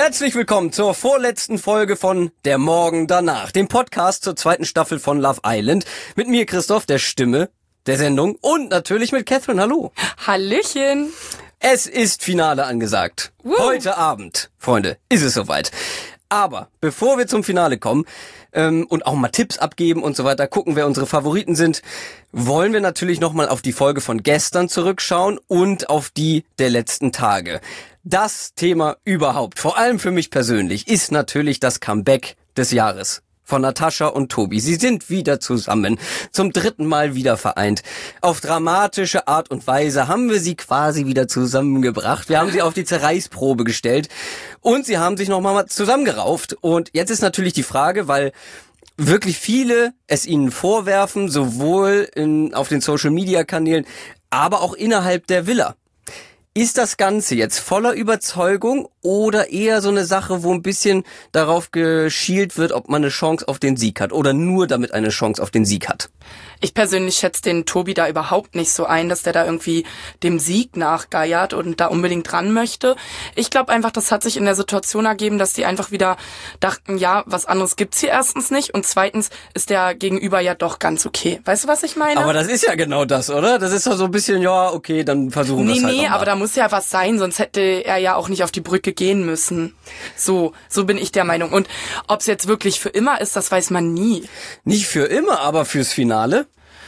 Herzlich willkommen zur vorletzten Folge von Der Morgen danach, dem Podcast zur zweiten Staffel von Love Island. Mit mir, Christoph, der Stimme der Sendung, und natürlich mit Catherine. Hallo. Hallöchen. Es ist Finale angesagt. Heute Abend, Freunde, ist es soweit. Aber bevor wir zum Finale kommen und auch mal Tipps abgeben und so weiter, gucken, wer unsere Favoriten sind, wollen wir natürlich nochmal auf die Folge von gestern zurückschauen und auf die der letzten Tage. Das Thema überhaupt, vor allem für mich persönlich, ist natürlich das Comeback des Jahres von Natascha und Tobi. Sie sind wieder zusammen, zum dritten Mal wieder vereint. Auf dramatische Art und Weise haben wir sie quasi wieder zusammengebracht. Wir haben sie auf die Zerreißprobe gestellt und sie haben sich nochmal zusammengerauft. Und jetzt ist natürlich die Frage, weil wirklich viele es ihnen vorwerfen, sowohl auf den Social-Media-Kanälen, aber auch innerhalb der Villa. Ist das Ganze jetzt voller Überzeugung oder eher so eine Sache, wo ein bisschen darauf geschielt wird, ob man eine Chance auf den Sieg hat oder nur damit eine Chance auf den Sieg hat? Ich persönlich schätze den Tobi da überhaupt nicht so ein, dass der da irgendwie dem Sieg nachgeiert und da unbedingt ran möchte. Ich glaube einfach, das hat sich in der Situation ergeben, dass die einfach wieder dachten, ja, was anderes gibt's hier erstens nicht und zweitens ist der Gegenüber ja doch ganz okay. Weißt du, was ich meine? Aber das ist ja genau das, oder? Das ist doch so ein bisschen, ja, okay, dann versuchen wir es halt Nee, nochmal. aber da muss ja was sein, sonst hätte er ja auch nicht auf die Brücke gehen müssen. So bin ich der Meinung. Und ob es jetzt wirklich für immer ist, das weiß man nie. Nicht für immer, aber fürs Finale?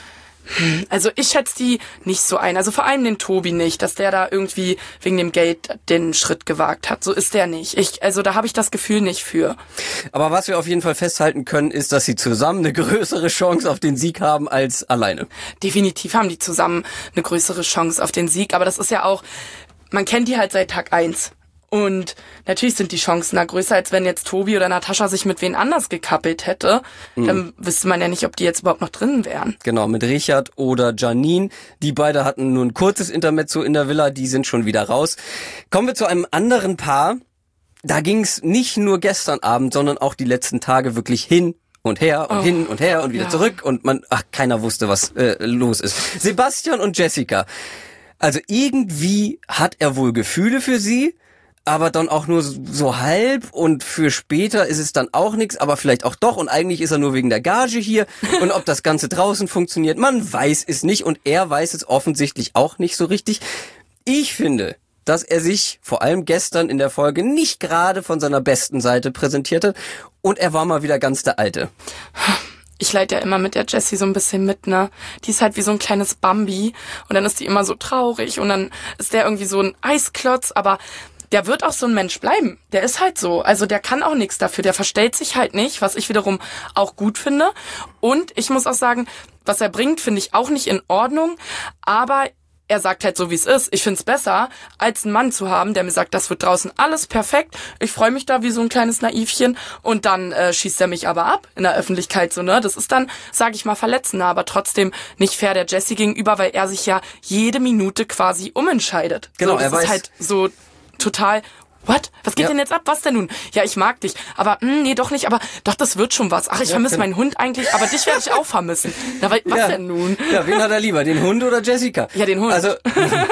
Also ich schätze die nicht so ein. Also vor allem den Tobi nicht, dass der da irgendwie wegen dem Geld den Schritt gewagt hat. So ist der nicht. Also da habe ich das Gefühl nicht für. Aber was wir auf jeden Fall festhalten können, ist, dass sie zusammen eine größere Chance auf den Sieg haben als alleine. Definitiv haben die zusammen eine größere Chance auf den Sieg. Aber das ist ja auch, man kennt die halt seit Tag 1. Und natürlich sind die Chancen da größer, als wenn jetzt Tobi oder Natascha sich mit wen anders gekappelt hätte. Dann wüsste man ja nicht, ob die jetzt überhaupt noch drin wären. Genau, mit Richard oder Janine. Die beide hatten nur ein kurzes Intermezzo in der Villa, die sind schon wieder raus. Kommen wir zu einem anderen Paar. Da ging es nicht nur gestern Abend, sondern auch die letzten Tage wirklich hin und her und hin und her und wieder zurück. Und keiner wusste, was los ist. Sebastian und Jessica. Also irgendwie hat er wohl Gefühle für sie, aber dann auch nur so halb, und für später ist es dann auch nichts, aber vielleicht auch doch, und eigentlich ist er nur wegen der Gage hier, und ob das Ganze draußen funktioniert, man weiß es nicht, und er weiß es offensichtlich auch nicht so richtig. Ich finde, dass er sich vor allem gestern in der Folge nicht gerade von seiner besten Seite präsentiert hat, und er war mal wieder ganz der Alte. Ich leide ja immer mit der Jessie so ein bisschen mit, ne? Die ist halt wie so ein kleines Bambi und dann ist die immer so traurig und dann ist der irgendwie so ein Eisklotz, aber der wird auch so ein Mensch bleiben. Der ist halt so. Also der kann auch nichts dafür. Der verstellt sich halt nicht, was ich wiederum auch gut finde. Und ich muss auch sagen, was er bringt, finde ich auch nicht in Ordnung. Aber er sagt halt so, wie es ist. Ich finde es besser, als einen Mann zu haben, der mir sagt, das wird draußen alles perfekt. Ich freue mich da wie so ein kleines Naivchen. Und dann schießt er mich aber ab in der Öffentlichkeit. So, ne? Das ist dann, sage ich mal, verletzender, aber trotzdem nicht fair der Jessie gegenüber, weil er sich ja jede Minute quasi umentscheidet. Genau, so, das er weiß ist halt so total, what? Was geht denn jetzt ab? Was denn nun? Ja, ich mag dich. Aber, nee, doch nicht. Aber doch, das wird schon was. Ach, ich vermisse meinen Hund eigentlich. Aber dich werde ich auch vermissen. Na, was denn nun? Ja, wen hat er lieber? Den Hund oder Jessica? Ja, den Hund. Also,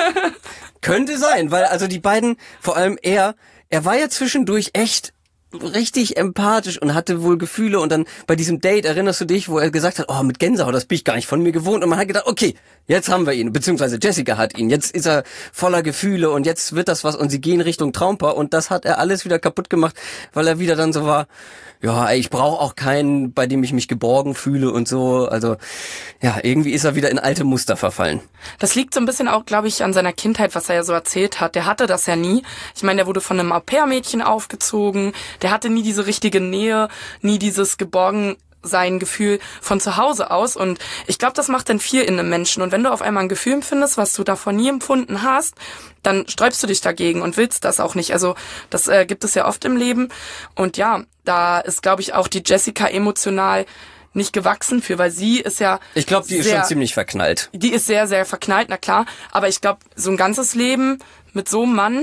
könnte sein, weil also die beiden, vor allem er war ja zwischendurch echt richtig empathisch und hatte wohl Gefühle, und dann bei diesem Date, erinnerst du dich, wo er gesagt hat, oh, mit Gänsehaut, das bin ich gar nicht von mir gewohnt, und man hat gedacht, okay, jetzt haben wir ihn, beziehungsweise Jessica hat ihn, jetzt ist er voller Gefühle und jetzt wird das was, und sie gehen Richtung Traumpaar, und das hat er alles wieder kaputt gemacht, weil er wieder dann so war, ja, ich brauche auch keinen, bei dem ich mich geborgen fühle und so. Also ja, irgendwie ist er wieder in alte Muster verfallen. Das liegt so ein bisschen auch, glaube ich, an seiner Kindheit, was er ja so erzählt hat. Der hatte das ja nie. Ich meine, der wurde von einem Au-pair-Mädchen aufgezogen. Der hatte nie diese richtige Nähe, nie dieses sein Gefühl von zu Hause aus, und ich glaube, das macht dann viel in einem Menschen, und wenn du auf einmal ein Gefühl empfindest, was du davon nie empfunden hast, dann sträubst du dich dagegen und willst das auch nicht. Also das gibt es ja oft im Leben, und ja, da ist, glaube ich, auch die Jessica emotional nicht gewachsen für, weil sie ist ja... Ich glaube, die ist schon ziemlich verknallt. Die ist sehr, sehr verknallt, na klar, aber ich glaube, so ein ganzes Leben mit so einem Mann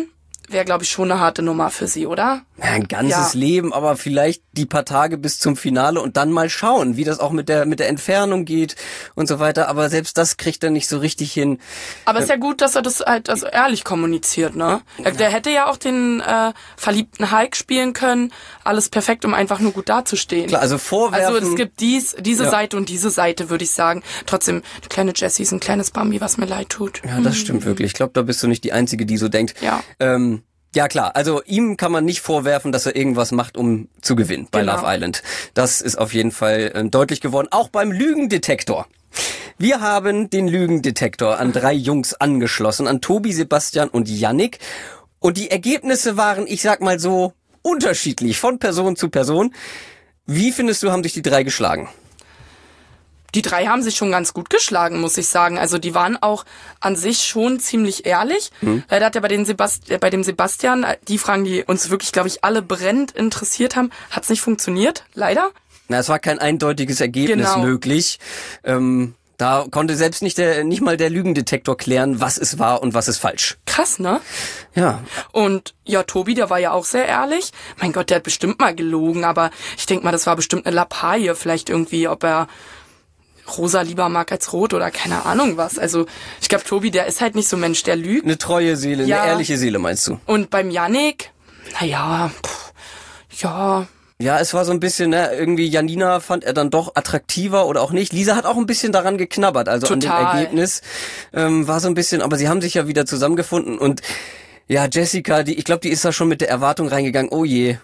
wäre, glaube ich, schon eine harte Nummer für sie, oder? Ja, ein ganzes Leben, aber vielleicht die paar Tage bis zum Finale und dann mal schauen, wie das auch mit der Entfernung geht und so weiter. Aber selbst das kriegt er nicht so richtig hin. Aber ist ja gut, dass er das halt also ehrlich kommuniziert, ne? Der hätte ja auch den verliebten Hulk spielen können. Alles perfekt, um einfach nur gut dazustehen. Klar, also vorwerfen. Also es gibt diese Seite und diese Seite, würde ich sagen. Trotzdem, die kleine Jessie ist ein kleines Bambi, was mir leid tut. Ja, das stimmt wirklich. Ich glaube, da bist du nicht die Einzige, die so denkt. Ja. Ja klar, also ihm kann man nicht vorwerfen, dass er irgendwas macht, um zu gewinnen bei Genau. Love Island. Das ist auf jeden Fall deutlich geworden, auch beim Lügendetektor. Wir haben den Lügendetektor an 3 Jungs angeschlossen, an Tobi, Sebastian und Yannick. Und die Ergebnisse waren, ich sag mal so, unterschiedlich von Person zu Person. Wie findest du, haben sich die 3 geschlagen? Die 3 haben sich schon ganz gut geschlagen, muss ich sagen. Also die waren auch an sich schon ziemlich ehrlich. Leider hat ja bei dem Sebastian, die Fragen, die uns wirklich, glaube ich, alle brennend interessiert haben, hat's nicht funktioniert. Leider. Na, es war kein eindeutiges Ergebnis möglich. Da konnte selbst nicht mal der Lügendetektor klären, was es war und was ist falsch. Krass, ne? Ja. Und ja, Tobi, der war ja auch sehr ehrlich. Mein Gott, der hat bestimmt mal gelogen, aber ich denke mal, das war bestimmt eine Lappalie. Vielleicht irgendwie, ob er rosa lieber mag als rot oder keine Ahnung was. Also ich glaube, Tobi, der ist halt nicht so ein Mensch, der lügt. Eine treue Seele, Ja. eine ehrliche Seele, meinst du? Und beim Yannick, ja, Ja, es war so ein bisschen, ne, irgendwie Janina fand er dann doch attraktiver oder auch nicht. Lisa hat auch ein bisschen daran geknabbert, also Total. an dem Ergebnis. War so ein bisschen, aber sie haben sich ja wieder zusammengefunden und ja, Jessica, ich glaube, die ist da schon mit der Erwartung reingegangen, oh je,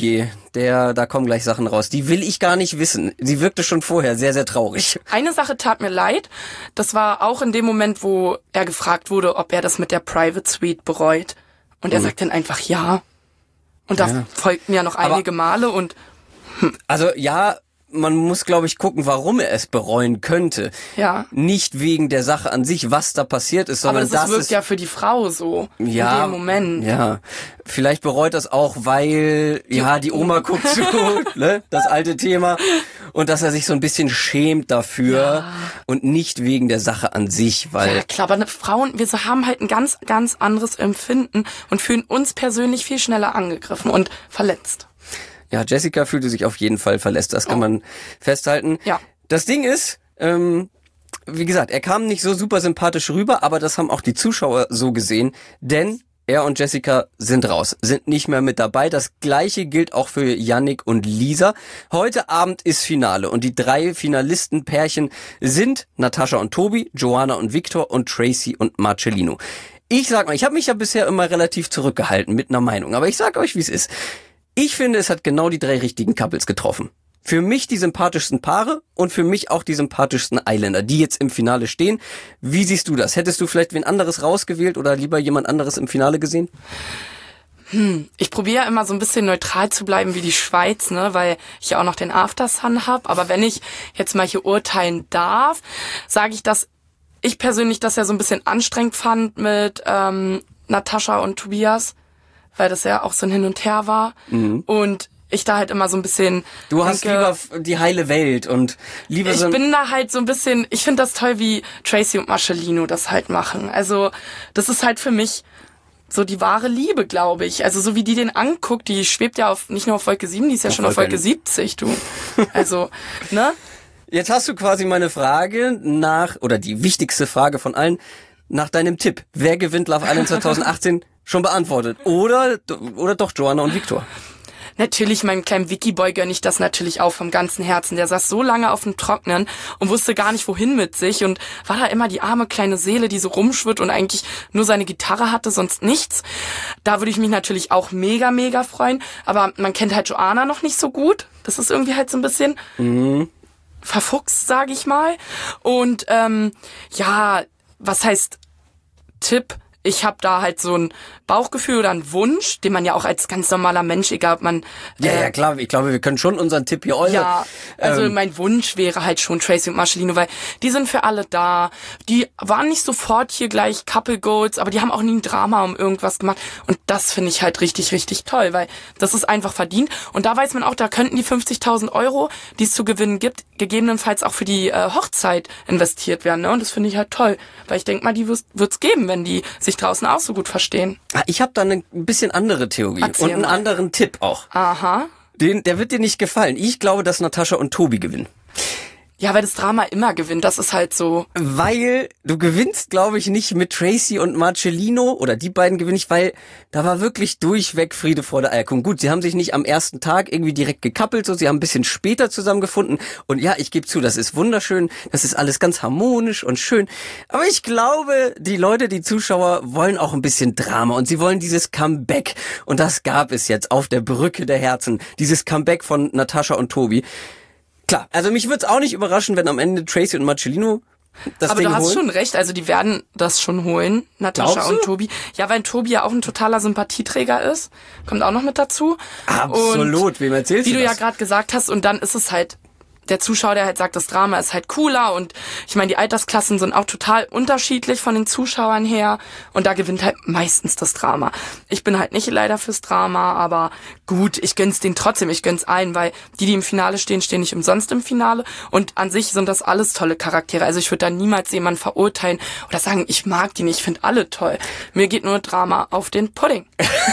da kommen gleich Sachen raus. Die will ich gar nicht wissen. Sie wirkte schon vorher sehr, sehr traurig. Eine Sache tat mir leid. Das war auch in dem Moment, wo er gefragt wurde, ob er das mit der Private Suite bereut. Und er sagt dann einfach ja. Und da folgten ja noch einige Male und Also ja, man muss, glaube ich, gucken, warum er es bereuen könnte. ja. Nicht wegen der Sache an sich, was da passiert ist, Aber sondern das wirkt ja für die Frau so. ja, In dem Moment. Ja, vielleicht bereut das auch, weil die Oma guckt zu, ne, das alte Thema, und dass er sich so ein bisschen schämt dafür und nicht wegen der Sache an sich, weil Ja, klar, aber Frauen, wir haben halt ein ganz, ganz anderes Empfinden und fühlen uns persönlich viel schneller angegriffen und verletzt. ja, Jessica fühlte sich auf jeden Fall verletzt, das kann man festhalten. Ja. Das Ding ist, wie gesagt, er kam nicht so super sympathisch rüber, aber das haben auch die Zuschauer so gesehen, denn er und Jessica sind raus, sind nicht mehr mit dabei. Das Gleiche gilt auch für Yannick und Lisa. Heute Abend ist Finale und die 3 Finalistenpärchen sind Natascha und Tobi, Joanna und Victor und Tracy und Marcellino. Ich sag mal, ich habe mich ja bisher immer relativ zurückgehalten mit einer Meinung, aber ich sag euch, wie es ist. Ich finde, es hat genau die 3 richtigen Couples getroffen. Für mich die sympathischsten Paare und für mich auch die sympathischsten Islander, die jetzt im Finale stehen. Wie siehst du das? Hättest du vielleicht wen anderes rausgewählt oder lieber jemand anderes im Finale gesehen? Ich probiere immer so ein bisschen neutral zu bleiben wie die Schweiz, ne, weil ich ja auch noch den Aftersun habe. Aber wenn ich jetzt mal hier urteilen darf, sage ich, dass ich persönlich das ja so ein bisschen anstrengend fand mit Natascha und Tobias, weil das ja auch so ein Hin und Her war. Und ich da halt immer so ein bisschen Du hast denke, lieber die heile Welt und lieber so ich bin da halt so ein bisschen, ich finde das toll, wie Tracy und Marcellino das halt machen. Also das ist halt für mich so die wahre Liebe, glaube ich. Also so wie die den anguckt, die schwebt ja nicht nur auf Wolke 7, die ist ja schon auf Wolke 70, du. Also, ne? Jetzt hast du quasi meine Frage oder die wichtigste Frage von allen, nach deinem Tipp. Wer gewinnt Love Island 2018 schon beantwortet? Oder doch Joanna und Victor? Natürlich, meinem kleinen Vicky-Boy gönne ich das natürlich auch vom ganzen Herzen. Der saß so lange auf dem Trocknen und wusste gar nicht, wohin mit sich und war da immer die arme kleine Seele, die so rumschwirrt und eigentlich nur seine Gitarre hatte, sonst nichts. Da würde ich mich natürlich auch mega, mega freuen. Aber man kennt halt Joanna noch nicht so gut. Das ist irgendwie halt so ein bisschen verfuchst, sage ich mal. Und was heißt Tipp? Ich habe da halt so ein Bauchgefühl oder einen Wunsch, den man ja auch als ganz normaler Mensch, egal ob man... Ja, klar, ich glaube, wir können schon unseren Tipp hier äußern. Ja, also mein Wunsch wäre halt schon Tracy und Marcellino, weil die sind für alle da. Die waren nicht sofort hier gleich Couple Goals, aber die haben auch nie ein Drama um irgendwas gemacht. Und das finde ich halt richtig, richtig toll, weil das ist einfach verdient. Und da weiß man auch, da könnten die 50.000 €, die es zu gewinnen gibt, gegebenenfalls auch für die Hochzeit investiert werden. Ne? Und das finde ich halt toll, weil ich denke mal, die wird's geben, wenn die sich sich draußen auch so gut verstehen. Ich habe da eine bisschen andere Theorie Erzähl und einen mal. anderen Tipp auch. Aha. Der wird dir nicht gefallen. Ich glaube, dass Natascha und Tobi gewinnen. Ja, weil das Drama immer gewinnt, das ist halt so. Weil du gewinnst, glaube ich, nicht mit Tracy und Marcellino, oder die beiden gewinnen nicht, weil da war wirklich durchweg Friede, Freude, Eierkuchen. Gut, sie haben sich nicht am ersten Tag irgendwie direkt gekappelt, so, sie haben ein bisschen später zusammengefunden. Und ja, ich gebe zu, das ist wunderschön, das ist alles ganz harmonisch und schön. Aber ich glaube, die Leute, die Zuschauer, wollen auch ein bisschen Drama und sie wollen dieses Comeback. Und das gab es jetzt auf der Brücke der Herzen, dieses Comeback von Natascha und Tobi. Klar, also mich würde es auch nicht überraschen, wenn am Ende Tracy und Marcellino das Aber Ding du hast holen. schon recht, also die werden das schon holen, Natascha Glaubst du? und Tobi. Ja, weil Tobi ja auch ein totaler Sympathieträger ist, kommt auch noch mit dazu. Absolut, Und wem erzählst wie du du ja das? gerade gesagt hast, und dann ist es halt der Zuschauer, der halt sagt, das Drama ist halt cooler und ich meine, die Altersklassen sind auch total unterschiedlich von den Zuschauern her und da gewinnt halt meistens das Drama. Ich bin halt nicht leider fürs Drama, aber gut, ich gönn's denen trotzdem, ich gönn's allen, weil die im Finale stehen, stehen nicht umsonst im Finale und an sich sind das alles tolle Charaktere. Also ich würde da niemals jemanden verurteilen oder sagen, ich mag die nicht, ich finde alle toll. Mir geht nur Drama auf den Pudding.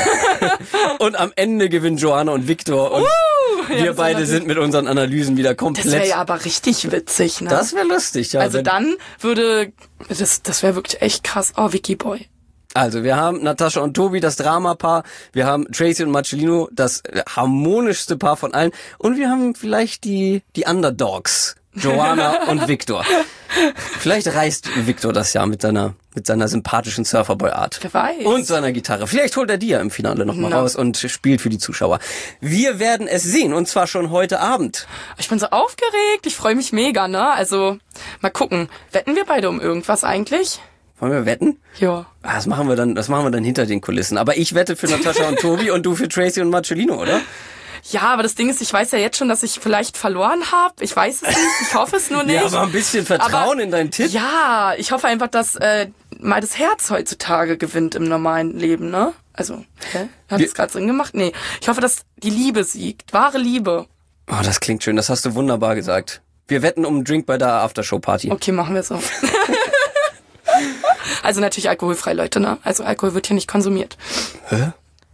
Und am Ende gewinnen Joanna und Victor und wir das beide wär sind mit unseren Analysen wieder komplett. Das wäre ja aber richtig witzig, ne? Das wäre lustig, ja. Also dann würde, das wäre wirklich echt krass. Oh, Vicky Boy. Also wir haben Natascha und Tobi, das Dramapaar. Wir haben Tracy und Marcellino, das harmonischste Paar von allen. Und wir haben vielleicht die Underdogs, Joanna und Victor. Vielleicht reißt Victor das ja mit seiner sympathischen Surferboy-Art. Wer weiß. Und seiner Gitarre. Vielleicht holt er die ja im Finale nochmal No. raus und spielt für die Zuschauer. Wir werden es sehen, und zwar schon heute Abend. Ich bin so aufgeregt. Ich freue mich mega, ne? Also, mal gucken. Wetten wir beide um irgendwas eigentlich? Wollen wir wetten? Ja. Das machen wir dann hinter den Kulissen. Aber ich wette für Natascha und Tobi und du für Tracy und Marcellino, oder? Ja, aber das Ding ist, ich weiß ja jetzt schon, dass ich vielleicht verloren habe. Ich weiß es nicht. Ich hoffe es nur nicht. Ja, aber ein bisschen Vertrauen in deinen Tipp. Ja, ich hoffe einfach, dass mal das Herz heutzutage gewinnt im normalen Leben, ne? Also, hat das gerade Sinn gemacht? Nee. Ich hoffe, dass die Liebe siegt. Wahre Liebe. Oh, das klingt schön. Das hast du wunderbar gesagt. Wir wetten um einen Drink bei der Aftershow-Party. Okay, machen wir so. Also natürlich alkoholfrei, Leute, ne? Also Alkohol wird hier nicht konsumiert. Hä?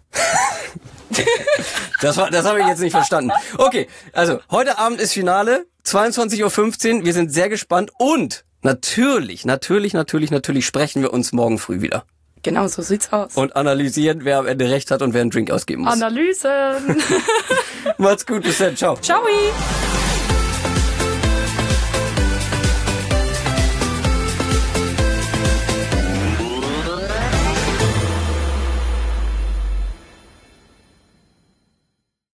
Das habe ich jetzt nicht verstanden. Okay, also heute Abend ist Finale, 22:15 Uhr. Wir sind sehr gespannt und natürlich sprechen wir uns morgen früh wieder. Genau, so sieht's aus. Und analysieren, wer am Ende recht hat und wer einen Drink ausgeben muss. Analysen. Macht's gut, bis dann, ciao. Ciao.